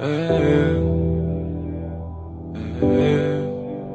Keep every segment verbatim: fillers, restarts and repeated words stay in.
Eh, eh,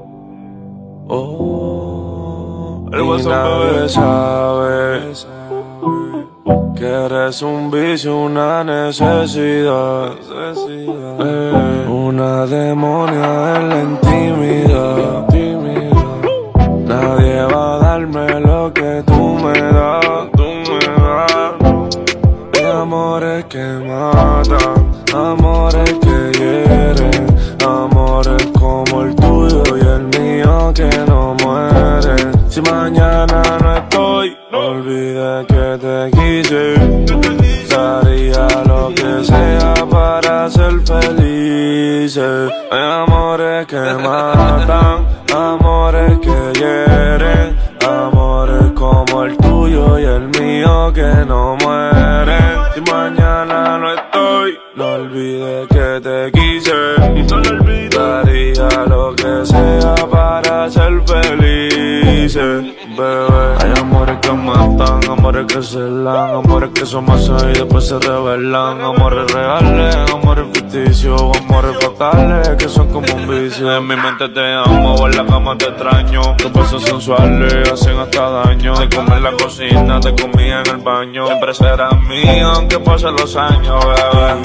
oh, el y nadie sabe que eres un vicio, una necesidad, eh, una demonia en la intimidad. Nadie va a darme lo que tú me das, tú me das. De amores que matan, amores que hieren, amores como el tuyo y el mío que no mueren. Si mañana no estoy, no olvides que te quise. Daría lo que sea para ser felices. Hay amores que matan, amores que hieren, amores como el tuyo y el mío que no mueren. Si mañana no estoy, no olvides que te quise. Daría lo que sea para ser felices, bebé. Hay amores que matan, amores que celan, amores que son masas y después se revelan. Amores reales, amores ficticios, amores fatales que son como un vicio. En mi mente te amo, en la cama te extraño. Tus besos sensuales hacen hasta daño. Te comí en la cocina, te comí en el baño. Siempre serás mío aunque pasen los años, bebé.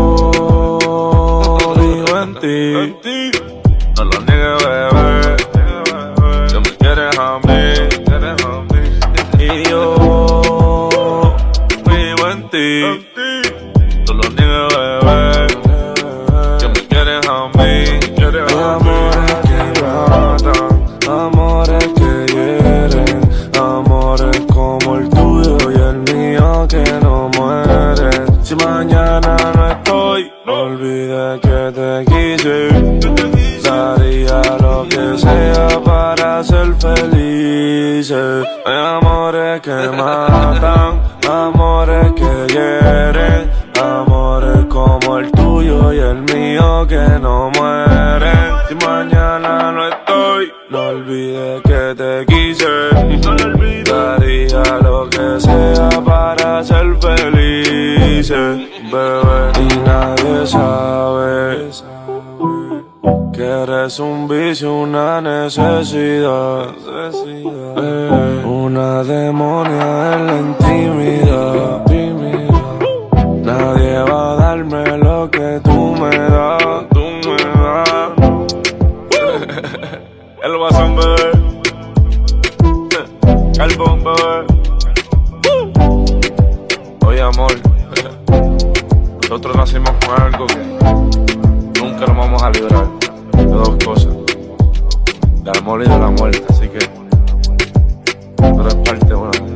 Yo digo en ti, no lo niegues, bebé, que me quieres a mí. Y yo vivo en ti, no lo niegues, bebé, que me quieres a mí. Hay amores que matan, amores que hieren, amores como el tuyo y el mío que no mueren. Si mañana no estoy, no olvides que te quise. Daría lo que sea para ser felices. Hay amores que matan, amores que hieren, amores como el tuyo y el mío que no mueren. Si mañana no estoy, no olvides que te quise. Daría lo que sea para ser felices, bebé. Y nadie sabe que eres un vicio, una necesidad, eh, una demonia en la intimidad. Nadie va a darme lo que tú me das, tú me das. El Guasón, bebé, Carbón, bebé. Oye, amor, nosotros nacimos con algo que nunca nos vamos a librar. De dos cosas, del amor y de la muerte, así que tú eres parte de una de